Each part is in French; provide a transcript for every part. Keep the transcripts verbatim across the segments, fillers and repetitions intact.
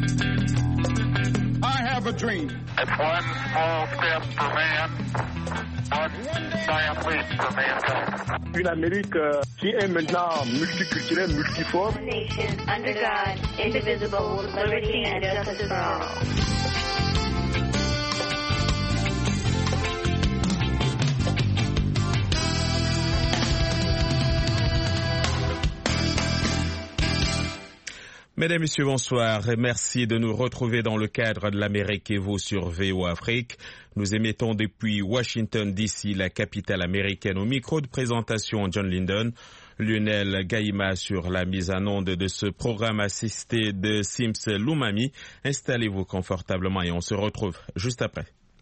I have a dream. It's one small step for man, one giant leap for mankind. Une Amérique euh, qui est maintenant multiculturelle, multiforme. One nation, under God, indivisible, with liberty and justice for all. Mesdames, Messieurs, bonsoir et merci de nous retrouver dans le cadre de l'Amérique et vous sur V O Afrique. Nous émettons depuis Washington D C, la capitale américaine, au micro de présentation John Linden, Lionel Gaïma sur la mise en onde de ce programme assisté de Sims Lumami. Installez-vous confortablement et on se retrouve juste après.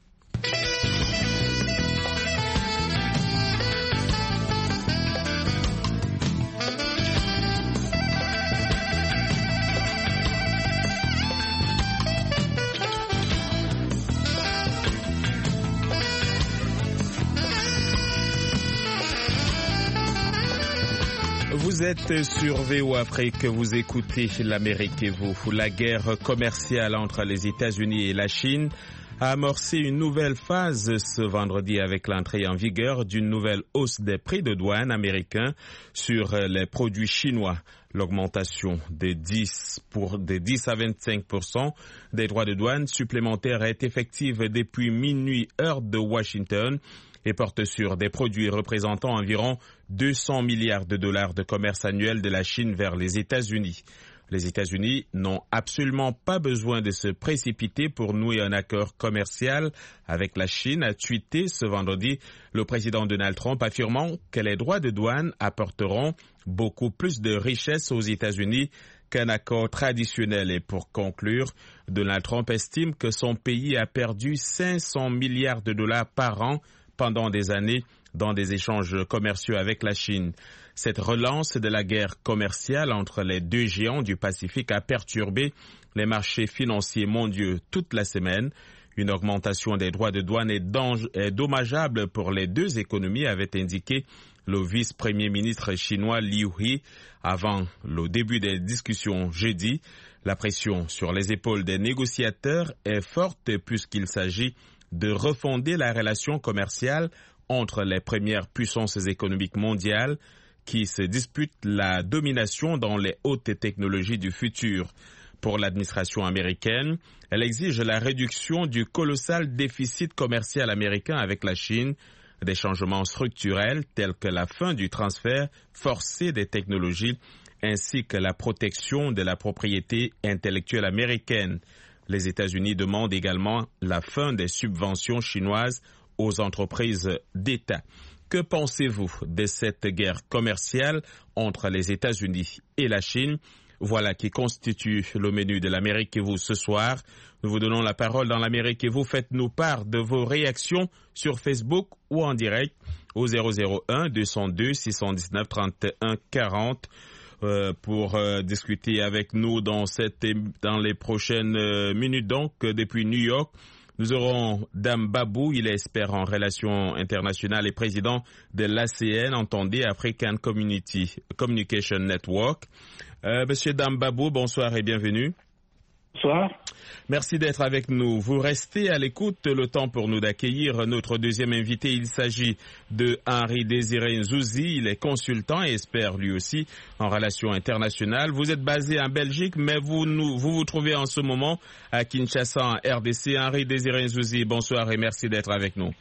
Vous êtes sur V O Afrique, vous écoutez l'Amérique et vous. La guerre commerciale entre les États-Unis et la Chine a amorcé une nouvelle phase ce vendredi avec l'entrée en vigueur d'une nouvelle hausse des prix de douane américains sur les produits chinois. L'augmentation de dix, pour, de dix à vingt-cinq pour cent des droits de douane supplémentaires est effective depuis minuit heure de Washington et porte sur des produits représentant environ deux cents milliards de dollars de commerce annuel de la Chine vers les États-Unis. Les États-Unis n'ont absolument pas besoin de se précipiter pour nouer un accord commercial avec la Chine, a tweeté ce vendredi le président Donald Trump, affirmant que les droits de douane apporteront beaucoup plus de richesses aux États-Unis qu'un accord traditionnel. Et pour conclure, Donald Trump estime que son pays a perdu cinq cents milliards de dollars par an pendant des années dans des échanges commerciaux avec la Chine. Cette relance de la guerre commerciale entre les deux géants du Pacifique a perturbé les marchés financiers mondiaux toute la semaine. Une augmentation des droits de douane est, est dommageable pour les deux économies, avait indiqué le vice-premier ministre chinois Liu He avant le début des discussions jeudi. La pression sur les épaules des négociateurs est forte puisqu'il s'agit de refonder la relation commerciale entre les premières puissances économiques mondiales qui se disputent la domination dans les hautes technologies du futur. Pour l'administration américaine, elle exige la réduction du colossal déficit commercial américain avec la Chine, des changements structurels tels que la fin du transfert forcé des technologies ainsi que la protection de la propriété intellectuelle américaine. Les États-Unis demandent également la fin des subventions chinoises aux entreprises d'État. Que pensez-vous de cette guerre commerciale entre les États-Unis et la Chine? Voilà qui constitue le menu de l'Amérique et vous ce soir. Nous vous donnons la parole dans l'Amérique et vous. Faites-nous part de vos réactions sur Facebook ou en direct au zéro zéro un deux zéro deux six un neuf trente et un quarante. Euh, pour euh, discuter avec nous dans cette dans les prochaines euh, minutes. Donc, euh, depuis New York, nous aurons Dame Babou, il est expert en relations internationales et président de l'A C N, entendez African Community Communication Network. Euh, Monsieur Dame Babou, bonsoir et bienvenue. Bonsoir. Merci d'être avec nous. Vous restez à l'écoute, le temps pour nous d'accueillir notre deuxième invité. Il s'agit de Henri Désiré Nzouzi. Il est consultant et expert lui aussi en relations internationales. Vous êtes basé en Belgique, mais vous nous, vous, vous trouvez en ce moment à Kinshasa, en R D C. Henri Désiré Nzouzi, bonsoir et merci d'être avec nous.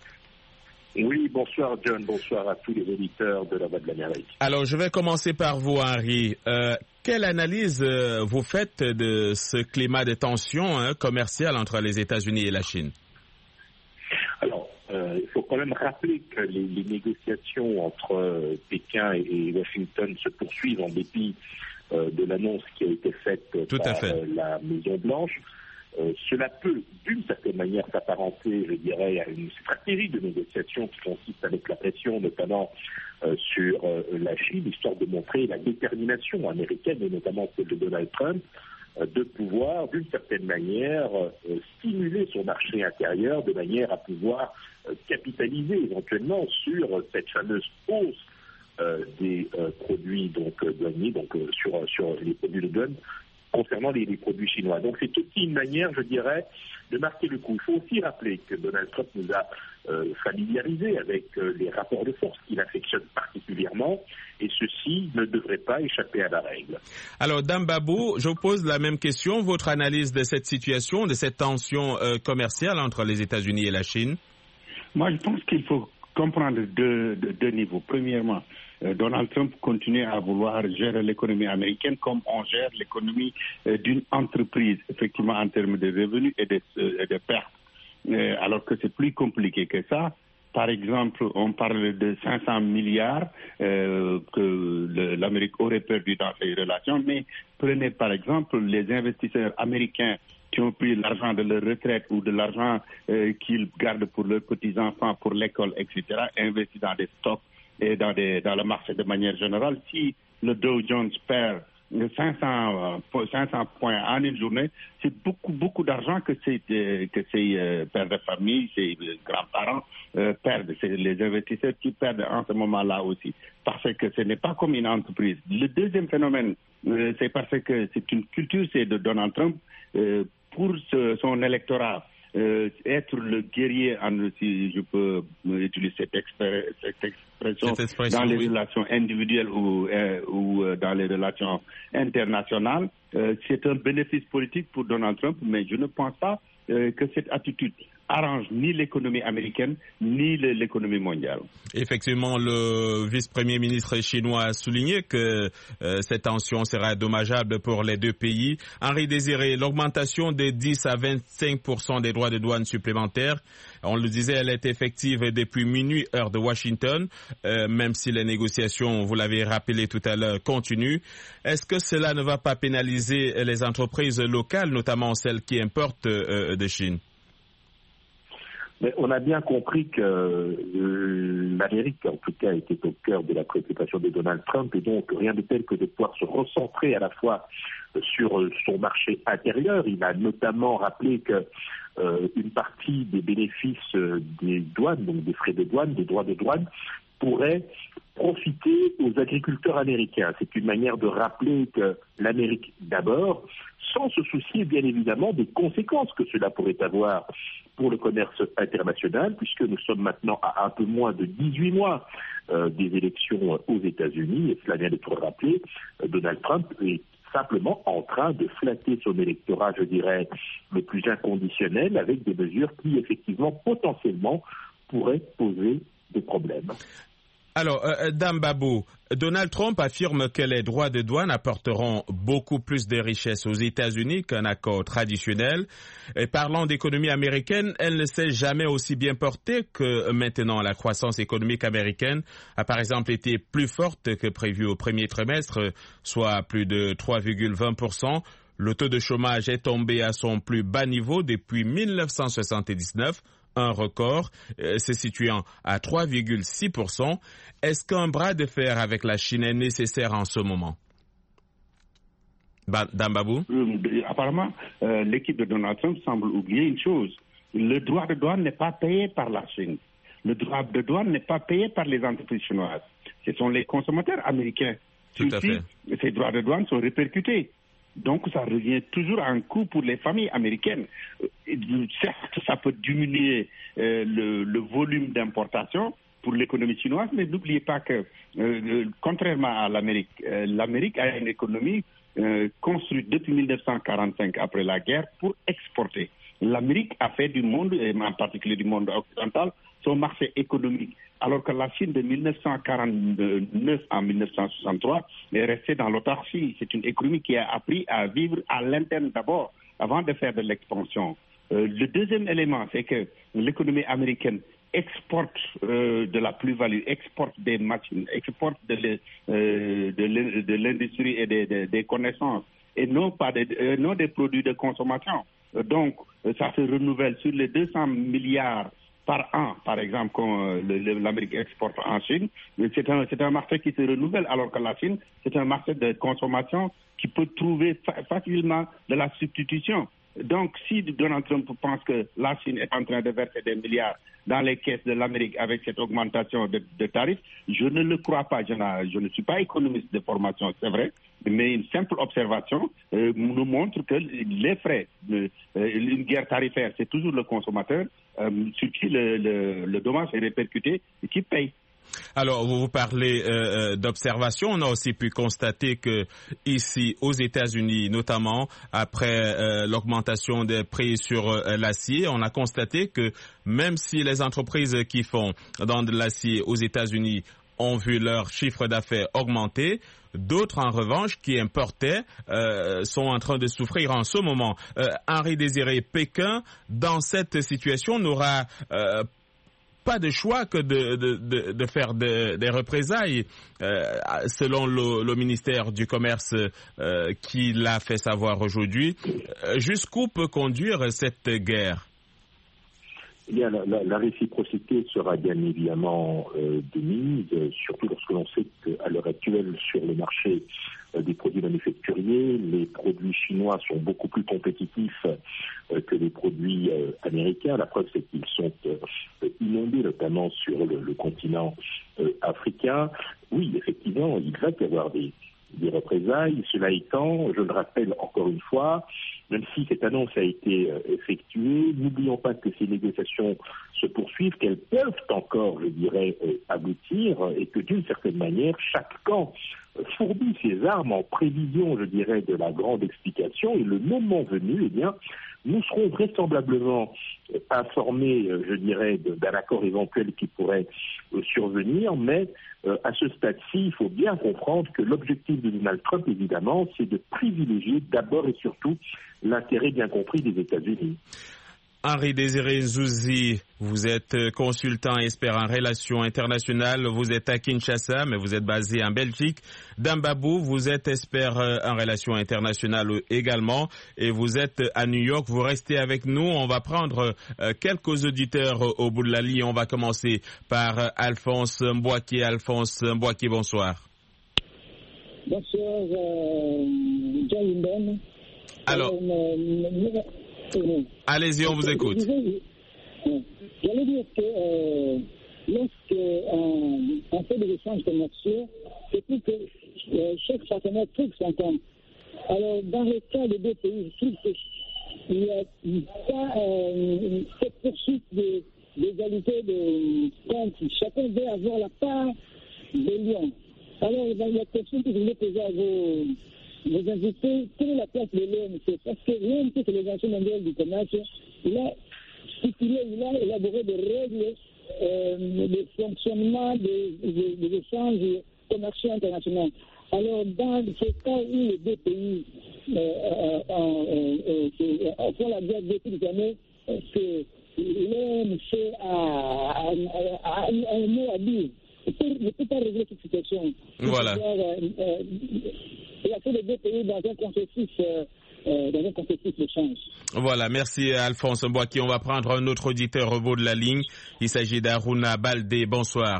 Oui, bonsoir John, bonsoir à tous les auditeurs de la Voix de l'Amérique. Alors, je vais commencer par vous, Henri. Euh, quelle analyse euh, vous faites de ce climat de tension hein, commerciale entre les États-Unis et la Chine? Alors, euh, il faut quand même rappeler que les, les négociations entre euh, Pékin et, et Washington se poursuivent en dépit euh, de l'annonce qui a été faite Tout par à fait. Euh, la Maison-Blanche. Euh, cela peut, d'une certaine manière, s'apparenter, je dirais, à une stratégie de négociation qui consiste à mettre la pression, notamment euh, sur euh, la Chine, histoire de montrer la détermination américaine, et notamment celle de Donald Trump, euh, de pouvoir, d'une certaine manière, euh, stimuler son marché intérieur de manière à pouvoir euh, capitaliser éventuellement sur euh, cette fameuse hausse euh, des euh, produits donc douaniers, donc euh, sur, sur les produits de douane, concernant les, les produits chinois. Donc c'est aussi une manière, je dirais, de marquer le coup. Il faut aussi rappeler que Donald Trump nous a euh, familiarisés avec euh, les rapports de force qu'il affectionne particulièrement, et ceci ne devrait pas échapper à la règle. Alors, Dame Babou, je vous pose la même question. Votre analyse de cette situation, de cette tension euh, commerciale entre les États-Unis et la Chine? Moi, je pense qu'il faut comprendre deux, deux, deux niveaux. Premièrement, euh, Donald Trump continue à vouloir gérer l'économie américaine comme on gère l'économie euh, d'une entreprise, effectivement en termes de revenus et de, euh, et de pertes. Euh, alors que c'est plus compliqué que ça. Par exemple, on parle de cinq cents milliards euh, que le, l'Amérique aurait perdu dans ces relations, mais prenez par exemple les investisseurs américains qui ont pris l'argent de leur retraite ou de l'argent euh, qu'ils gardent pour leurs petits-enfants, pour l'école, et cetera, investis dans des stocks et dans, des, dans le marché de manière générale. Si le Dow Jones perd cinq cents points en une journée, c'est beaucoup, beaucoup d'argent que ces, que ces euh, pères de famille, ces grands-parents euh, perdent. C'est les investisseurs qui perdent en ce moment-là aussi, parce que ce n'est pas comme une entreprise. Le deuxième phénomène, euh, c'est parce que c'est une culture, c'est de Donald Trump, euh, pour ce, son électorat. Euh, être le guerrier, en, si je peux utiliser cette, expé- cette, expression, cette expression dans les oui. relations individuelles ou, euh, ou euh, dans les relations internationales, euh, c'est un bénéfice politique pour Donald Trump, mais je ne pense pas euh, que cette attitude arrange ni l'économie américaine ni le, l'économie mondiale. Effectivement, le vice-premier ministre chinois a souligné que euh, cette tension sera dommageable pour les deux pays. Henri Désiré, l'augmentation de dix à vingt-cinq pour cent des droits de douane supplémentaires, on le disait, elle est effective depuis minuit, heure de Washington, euh, même si les négociations, vous l'avez rappelé tout à l'heure, continuent. Est-ce que cela ne va pas pénaliser les entreprises locales, notamment celles qui importent euh, de Chine? Mais on a bien compris que euh, l'Amérique, en tout cas, était au cœur de la préoccupation de Donald Trump, et donc rien de tel que de pouvoir se recentrer à la fois sur euh, son marché intérieur. Il a notamment rappelé que euh, une partie des bénéfices euh, des douanes, donc des frais de douane, des droits de douane, pourrait profiter aux agriculteurs américains. C'est une manière de rappeler que l'Amérique d'abord, sans se soucier bien évidemment des conséquences que cela pourrait avoir pour le commerce international, puisque nous sommes maintenant à un peu moins de dix-huit mois euh, des élections aux États-Unis, et cela vient d'être rappelé, euh, Donald Trump est simplement en train de flatter son électorat, je dirais, le plus inconditionnel, avec des mesures qui, effectivement, potentiellement, pourraient poser des problèmes. Alors, euh, Dame Babou, Donald Trump affirme que les droits de douane apporteront beaucoup plus de richesses aux États-Unis qu'un accord traditionnel. Et parlant d'économie américaine, elle ne s'est jamais aussi bien portée que maintenant. La croissance économique américaine a par exemple été plus forte que prévu au premier trimestre, soit plus de trois virgule vingt pour cent. Le taux de chômage est tombé à son plus bas niveau depuis mille neuf cent soixante-dix-neuf. Un record, euh, se situant à trois virgule six pour cent. Est-ce qu'un bras de fer avec la Chine est nécessaire en ce moment? Ba- Dame Babou? euh, Apparemment, euh, l'équipe de Donald Trump semble oublier une chose. Le droit de douane n'est pas payé par la Chine. Le droit de douane n'est pas payé par les entreprises chinoises. Ce sont les consommateurs américains. Tout à fait. Ces droits de douane sont répercutés. Donc, ça revient toujours à un coût pour les familles américaines. Certes, ça peut diminuer euh, le, le volume d'importation pour l'économie chinoise, mais n'oubliez pas que, euh, contrairement à l'Amérique, euh, l'Amérique a une économie euh, construite depuis mille neuf cent quarante-cinq, après la guerre, pour exporter. L'Amérique a fait du monde, et en particulier du monde occidental, son marché économique. Alors que la Chine de mille neuf cent quarante-neuf à mille neuf cent soixante-trois est restée dans l'autarcie. C'est une économie qui a appris à vivre à l'interne d'abord, avant de faire de l'expansion. Euh, le deuxième élément, c'est que l'économie américaine exporte euh, de la plus-value, exporte des machines, exporte de, le, euh, de, de l'industrie et des, des, des connaissances, et non pas des, euh, non des produits de consommation. Euh, donc, ça se renouvelle sur les deux cents milliards par an, par exemple, quand euh, l'Amérique exporte en Chine. C'est un, c'est un marché qui se renouvelle, alors que la Chine, c'est un marché de consommation qui peut trouver fa- facilement de la substitution. Donc, si Donald Trump pense que la Chine est en train de verser des milliards dans les caisses de l'Amérique avec cette augmentation de, de tarifs, je ne le crois pas. Je, je ne suis pas économiste de formation, c'est vrai, mais une simple observation euh, nous montre que les frais, de, euh, une guerre tarifaire, c'est toujours le consommateur euh, sur qui le, le, le dommage est répercuté et qui paye. Alors, vous vous parlez euh, d'observation. On a aussi pu constater que ici, aux États-Unis, notamment après euh, l'augmentation des prix sur euh, l'acier, on a constaté que même si les entreprises qui font dans de l'acier aux États-Unis ont vu leur chiffre d'affaires augmenter, d'autres, en revanche, qui importaient, euh, sont en train de souffrir en ce moment. Euh, Henri Désiré, Pékin, dans cette situation, n'aura euh, pas de choix que de, de, de, de faire de, des représailles, euh, selon le, le ministère du Commerce euh, qui l'a fait savoir aujourd'hui. Euh, jusqu'où peut conduire cette guerre? Eh bien, la, la, la réciprocité sera bien évidemment euh, de mise, euh, surtout lorsque l'on sait qu'à l'heure actuelle, sur le marché euh, des produits manufacturiers, les produits chinois sont beaucoup plus compétitifs euh, que les produits euh, américains. La preuve, c'est qu'ils sont euh, inondés, notamment sur le, le continent euh, africain. Oui, effectivement, il va y avoir des, des représailles. Cela étant, je le rappelle encore une fois, même si cette annonce a été euh, effectuée, n'oublions pas que ces négociations se poursuivent, qu'elles peuvent encore, je dirais, euh, aboutir, et que d'une certaine manière, chaque camp euh, fournit ses armes en prévision, je dirais, de la grande explication, et le moment venu, eh bien, nous serons vraisemblablement euh, informés, euh, je dirais, d'un accord éventuel qui pourrait euh, survenir, mais euh, à ce stade-ci, il faut bien comprendre que l'objectif de Donald Trump, évidemment, c'est de privilégier d'abord et surtout l'intérêt bien compris des États-Unis. Henri Désiré Nzouzi, vous êtes consultant expert en relations internationales, vous êtes à Kinshasa, mais vous êtes basé en Belgique. Dambabou, vous êtes expert en relations internationales également, et vous êtes à New York. Vous restez avec nous, on va prendre quelques auditeurs au bout de la ligne. On va commencer par Alphonse Mbouaki. Alphonse Mbouaki, bonsoir. Bonsoir, euh, John Alors, euh, allez-y, on vous écoute. J'allais dire que euh, lorsqu'on on fait des échanges commerciaux, c'est pour que euh, chaque partenaire trouve son compte. Alors, dans le cas des deux pays, je trouve qu'il n'y a pas euh, cette poursuite de, d'égalité de compte. Chacun veut avoir la part des lions. Alors, dans la question que je voulais poser à vos... Vous invitez, quelle est la place de l'O M C? Parce que l'O M C, c'est l'Organisation mondiale du commerce, il a stipulé, il a élaboré des règles euh, de fonctionnement des, des, des échanges commerciaux internationaux. Alors, dans ce cas où les deux pays euh, euh, euh, euh, euh, font la guerre depuis des années, que l'O M C a, a, a, a un mot à dire. Ne peut pas régler cette situation. Voilà. Euh, euh, il a fait les deux pays dans un processus, euh, euh, dans un processus d'échange. Voilà, merci Alphonse Mbouaki. On va prendre un autre auditeur au bout de la ligne. Il s'agit d'Aruna Baldé. Bonsoir.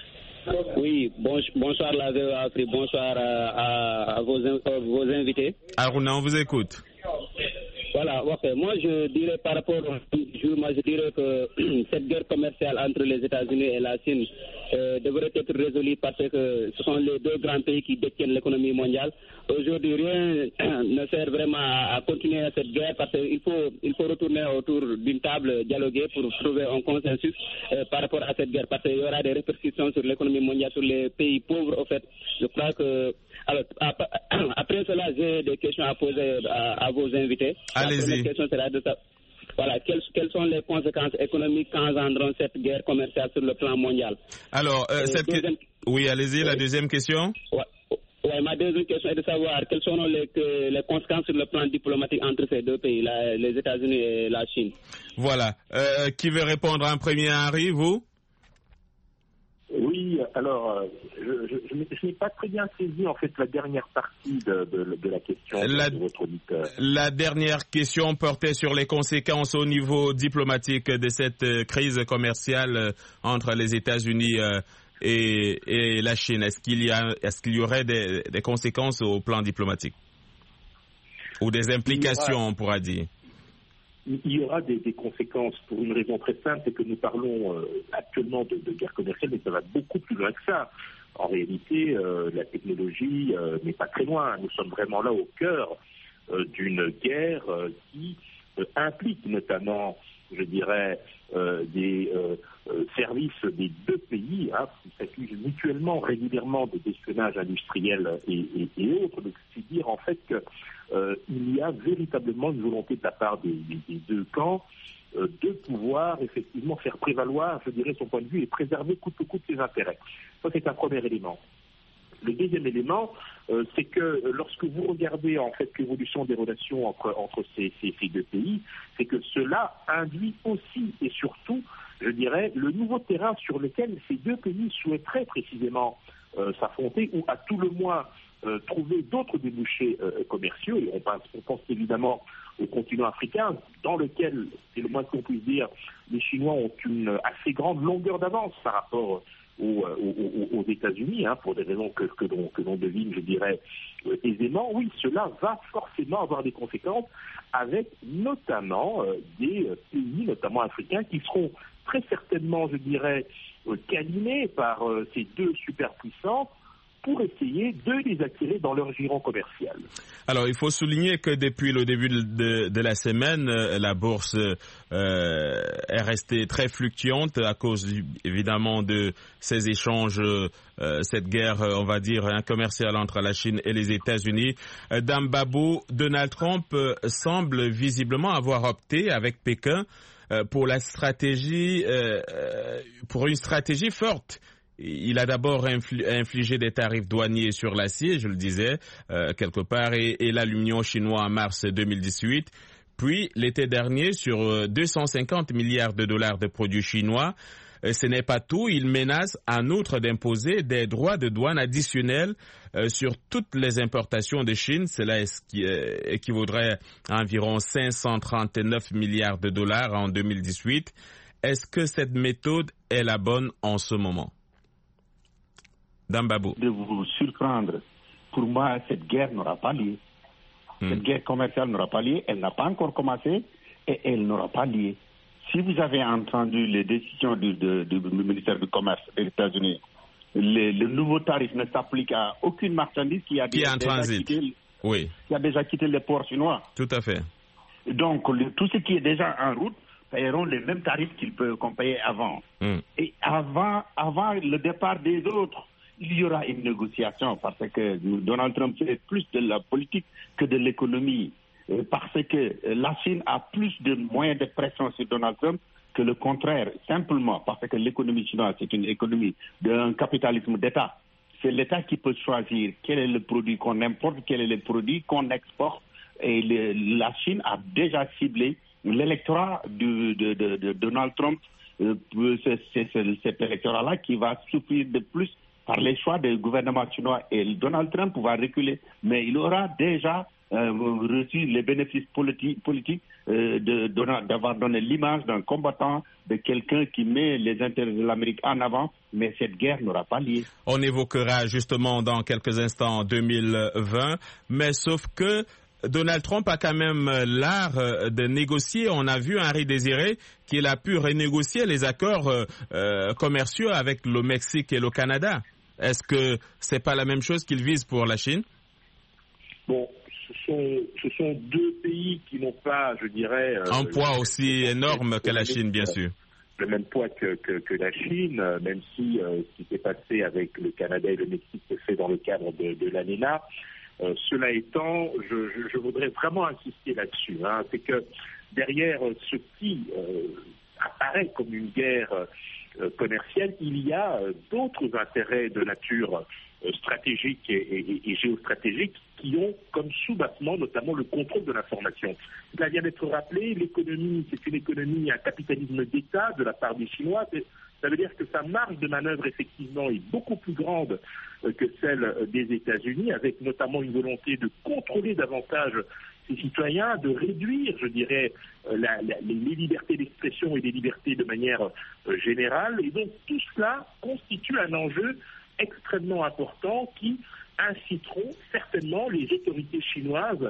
Oui, bon, bonsoir la V O A Afrique, bonsoir à, à, à vos, à vos invités. Aruna, on vous écoute. Voilà, okay. Moi je dirais par rapport au jour, moi je dirais que cette guerre commerciale entre les États-Unis et la Chine euh, devrait être résolue parce que ce sont les deux grands pays qui détiennent l'économie mondiale. Aujourd'hui, rien ne sert vraiment à, à continuer cette guerre parce qu'il faut, il faut retourner autour d'une table dialoguer pour trouver un consensus euh, par rapport à cette guerre parce qu'il y aura des répercussions sur l'économie mondiale, sur les pays pauvres. En fait, je crois que alors, après cela, j'ai des questions à poser à, à vos invités. Allez-y. La première question sera de ça. Voilà, quelles, quelles sont les conséquences économiques qu'engendrera cette guerre commerciale sur le plan mondial? Alors, euh, cette deuxième... oui, allez-y, la deuxième question. Ouais. Ouais, ma deuxième question est de savoir quelles sont les, que, les conséquences sur le plan diplomatique entre ces deux pays, la, les États-Unis et la Chine. Voilà. Euh, qui veut répondre en premier, Henri, vous? Oui, alors, je, je, je, je n'ai pas très bien saisi en fait la dernière partie de, de, de la question la, de votre auditeur. La dernière question portait sur les conséquences au niveau diplomatique de cette crise commerciale entre les États-Unis et, et la Chine. Est-ce qu'il y a, est-ce qu'il y aurait des, des conséquences au plan diplomatique ou des implications, on pourra dire? il y aura des, des conséquences pour une raison très simple, c'est que nous parlons euh, actuellement de, de guerre commerciale, mais ça va beaucoup plus loin que ça. En réalité, euh, la technologie euh, n'est pas très loin. Nous sommes vraiment là au cœur euh, d'une guerre euh, qui euh, implique notamment, je dirais, euh, des euh, euh, services des deux pays hein, qui s'accusent mutuellement régulièrement de espionnage industriel et, et, et autres. Donc, c'est dire en fait qu'il euh, y a véritablement une volonté de la part des, des, des deux camps euh, de pouvoir effectivement faire prévaloir, je dirais, son point de vue et préserver coûte que coûte ses intérêts. Ça, c'est un premier élément. Le deuxième élément, euh, c'est que euh, lorsque vous regardez en fait l'évolution des relations entre, entre ces, ces, ces deux pays, c'est que cela induit aussi et surtout, je dirais, le nouveau terrain sur lequel ces deux pays souhaiteraient précisément euh, s'affronter ou à tout le moins euh, trouver d'autres débouchés euh, commerciaux. Et on pense, on pense évidemment au continent africain, dans lequel, c'est le moins qu'on puisse dire, les Chinois ont une assez grande longueur d'avance par rapport Aux, aux, aux États-Unis, hein, pour des raisons que, que, l'on, que l'on devine, je dirais, euh, aisément. Oui, cela va forcément avoir des conséquences avec notamment euh, des euh, pays, notamment africains, qui seront très certainement, je dirais, euh, câlinés par euh, ces deux superpuissances pour essayer de les attirer dans leur giron commercial. Alors, il faut souligner que depuis le début de, de, de la semaine, la bourse euh, est restée très fluctuante à cause, évidemment, de ces échanges, euh, cette guerre, on va dire, hein, commerciale entre la Chine et les États-Unis. Euh, Dame Babou, Donald Trump euh, semble visiblement avoir opté avec Pékin euh, pour la stratégie, euh, pour une stratégie forte. Il a d'abord infligé des tarifs douaniers sur l'acier, je le disais, euh, quelque part, et, et l'aluminium chinois en mars deux mille dix-huit. Puis, l'été dernier, sur deux cent cinquante milliards de dollars de produits chinois. Euh, ce n'est pas tout. Il menace en outre d'imposer des droits de douane additionnels euh, sur toutes les importations de Chine. Cela euh, équivaudrait à environ cinq cent trente-neuf milliards de dollars en deux mille dix-huit. Est-ce que cette méthode est la bonne en ce moment? Dambabou. De vous surprendre. Pour moi, cette guerre n'aura pas lieu. Hmm. Cette guerre commerciale n'aura pas lieu. Elle n'a pas encore commencé et elle n'aura pas lieu. Si vous avez entendu les décisions du, de, du ministère du Commerce des États-Unis, le, le nouveau tarif ne s'applique à aucune marchandise qui a, qui déjà, en transit. Quitté, oui. qui a déjà quitté les ports chinois. Tout à fait. Donc, le, tout ce qui est déjà en route paieront les mêmes tarifs qu'ils peuvent qu'on payait avant. Hmm. Et avant, avant le départ des autres, il y aura une négociation parce que Donald Trump fait plus de la politique que de l'économie. Parce que la Chine a plus de moyens de pression sur Donald Trump que le contraire, simplement parce que l'économie chinoise, c'est une économie d'un capitalisme d'État. C'est l'État qui peut choisir quel est le produit qu'on importe, quel est le produit qu'on exporte. Et le, la Chine a déjà ciblé l'électorat de, de, de, de Donald Trump. C'est, c'est, c'est cet électorat-là qui va souffrir de plus par les choix du gouvernement chinois, et Donald Trump va reculer, mais il aura déjà euh, reçu les bénéfices politiques, politiques euh, de, de, d'avoir donné l'image d'un combattant, de quelqu'un qui met les intérêts de l'Amérique en avant, mais cette guerre n'aura pas lieu. On évoquera justement dans quelques instants deux mille vingt, mais sauf que Donald Trump a quand même l'art de négocier. On a vu Henri Désiré qu'il a pu renégocier les accords euh, commerciaux avec le Mexique et le Canada. Est-ce que c'est pas la même chose qu'il vise pour la Chine? Bon, ce sont, ce sont deux pays qui n'ont pas, je dirais... Euh, un poids aussi énorme que la Chine, bien sûr. Le même poids que, que, que la Chine, même si euh, ce qui s'est passé avec le Canada et le Mexique s'est fait dans le cadre de, de l'ANELA. Euh, cela étant, je, je, je voudrais vraiment insister là-dessus. Hein, c'est que derrière ce qui euh, apparaît comme une guerre euh, commerciale, il y a euh, d'autres intérêts de nature euh, stratégique et, et, et géostratégique qui ont comme sous-bassement notamment le contrôle de l'information. Cela vient d'être rappelé, l'économie, c'est une économie, un capitalisme d'État de la part des Chinois. Ça veut dire que sa marge de manœuvre, effectivement, est beaucoup plus grande que celle des États-Unis, avec notamment une volonté de contrôler davantage ses citoyens, de réduire, je dirais, la, la, les libertés d'expression et les libertés de manière euh, générale. Et donc, tout cela constitue un enjeu extrêmement important qui inciteront certainement les autorités chinoises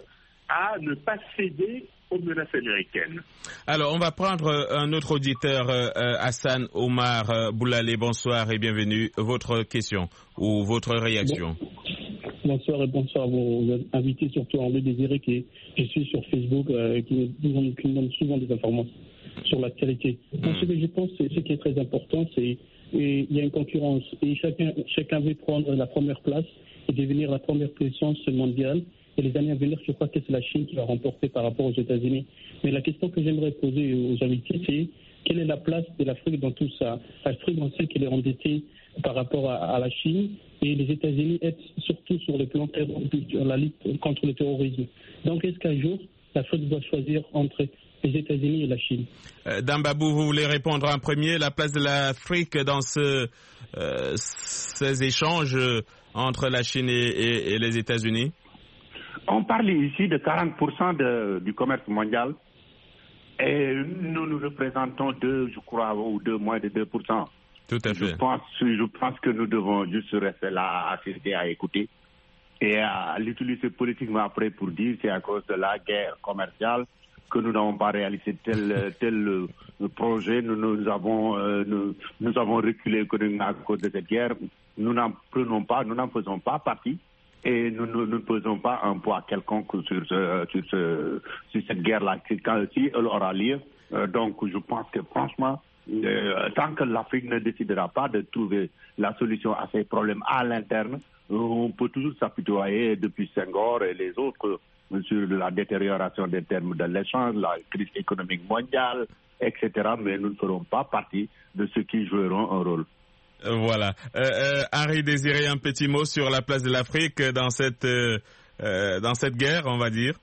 à ne pas céder aux menaces américaines. Alors, on va prendre un autre auditeur, euh, Hassan Omar euh, Boulale. Bonsoir et bienvenue. Votre question ou votre réaction? Bon. Bonsoir et bonsoir à vos invités, surtout Henri Désiré, qui je suis sur Facebook, euh, qui nous donne souvent des informations sur l'actualité. Donc, ce que je pense, c'est ce qui est très important, c'est qu'il y a une concurrence et chacun, chacun veut prendre la première place et devenir la première puissance mondiale. Et les années à venir, je crois que c'est la Chine qui va remporter par rapport aux États-Unis. Mais la question que j'aimerais poser aux invités, c'est quelle est la place de l'Afrique dans tout ça? L'Afrique, on sait qu'elle est endettée par rapport à, à la Chine et les États-Unis aident surtout sur le plan de la lutte contre le terrorisme. Donc, est-ce qu'un jour, l'Afrique doit choisir entre les États-Unis et la Chine? euh, Dambabou, vous voulez répondre en premier? La place de l'Afrique dans ce, euh, ces échanges entre la Chine et, et, et les États-Unis? On parle ici de quarante pour cent de, du commerce mondial et nous nous représentons deux, je crois, ou deux, moins de deux pour cent. Tout à fait. Je pense, je pense que nous devons juste rester là à assister, à écouter et à l'utiliser politiquement après pour dire que c'est à cause de la guerre commerciale que nous n'avons pas réalisé tel, tel projet. Nous, nous, avons, euh, nous, nous avons reculé économiquement à cause de cette guerre. Nous n'en prenons pas, nous n'en faisons pas partie. Et nous, nous, nous ne pesons pas un poids quelconque sur, ce, sur, ce, sur cette guerre-là, quand si elle aura lieu. Euh, donc, je pense que franchement, euh, tant que l'Afrique ne décidera pas de trouver la solution à ses problèmes à l'interne, on peut toujours s'apitoyer depuis Senghor et les autres sur la détérioration des termes de l'échange, la crise économique mondiale, et cetera. Mais nous ne ferons pas partie de ceux qui joueront un rôle. Voilà. Euh, euh, Henri Désiré, un petit mot sur la place de l'Afrique dans cette, euh, euh, dans cette guerre, on va dire.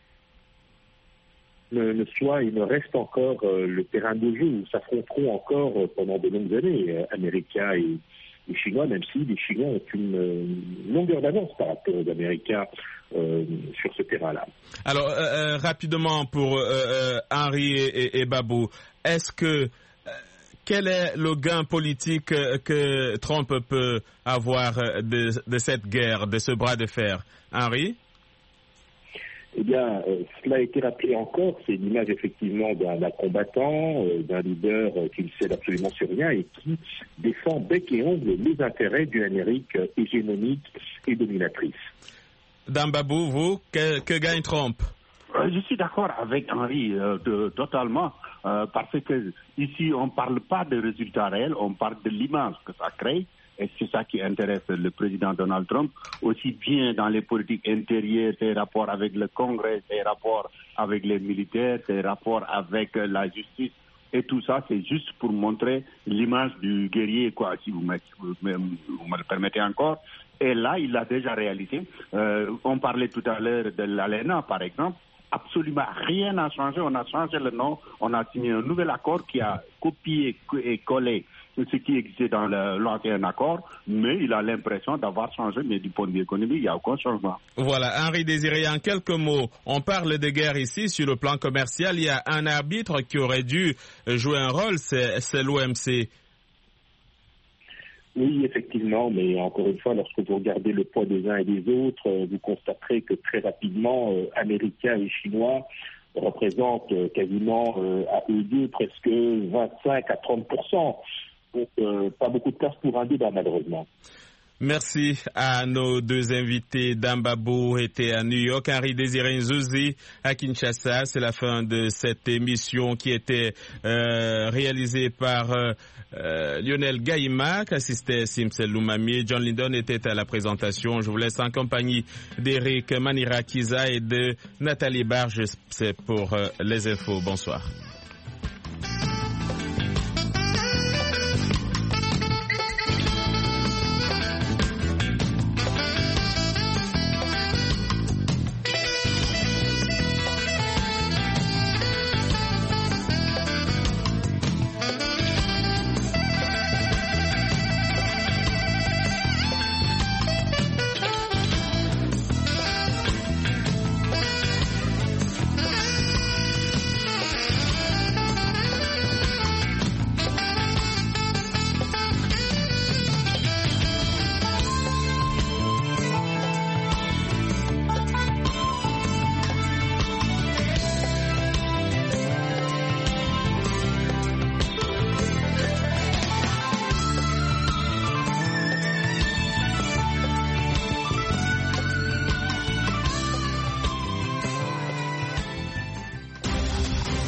Ne, ne soit, il me reste encore euh, le terrain de jeu où s'affronteront encore euh, pendant de longues années euh, Américains et, et Chinois, même si les Chinois ont une, euh, une longueur d'avance par rapport aux Américains euh, sur ce terrain-là. Alors, euh, euh, rapidement pour euh, euh, Henri et, et, et Babou, est-ce que quel est le gain politique que Trump peut avoir de, de cette guerre, de ce bras de fer? Henri? Eh bien, euh, cela a été rappelé encore, c'est l'image effectivement d'un, d'un combattant, euh, d'un leader euh, qui ne cède absolument sur rien et qui défend bec et ongle les intérêts d'une Amérique euh, hégémonique et dominatrice. Dambabou, vous, que, que gagne Trump? Je suis d'accord avec Henri euh, de, totalement, euh, parce que ici on ne parle pas de résultats réels, on parle de l'image que ça crée, et c'est ça qui intéresse le président Donald Trump, aussi bien dans les politiques intérieures, ses rapports avec le Congrès, ses rapports avec les militaires, ses rapports avec euh, la justice, et tout ça c'est juste pour montrer l'image du guerrier, quoi, si vous me, vous me, vous me le permettez encore. Et là, il l'a déjà réalisé. Euh, on parlait tout à l'heure de l'ALENA, par exemple. Absolument rien n'a changé. On a changé le nom. On a signé un nouvel accord qui a copié et collé ce qui existait dans le, l'ancien accord. Mais il a l'impression d'avoir changé. Mais du point de vue économique, il n'y a aucun changement. Voilà. Henri Désiré, en quelques mots, on parle de guerre ici sur le plan commercial. Il y a un arbitre qui aurait dû jouer un rôle. C'est, c'est l'O M C. Oui, effectivement, mais encore une fois, lorsque vous regardez le poids des uns et des autres, euh, vous constaterez que très rapidement, euh, Américains et Chinois représentent euh, quasiment euh, à eux deux presque vingt-cinq à trente pour cent. Donc, euh, pas beaucoup de place pour un débat, malheureusement. Merci à nos deux invités. Dambabou était à New York, Henri Désiré Nzuzi à Kinshasa. C'est la fin de cette émission qui était euh, réalisée par euh, euh, Lionel Gaïma, qui assistait Simsel Loumami. John Lindon était à la présentation. Je vous laisse en compagnie d'Éric Manirakiza et de Nathalie Barge. C'est pour euh, les infos. Bonsoir.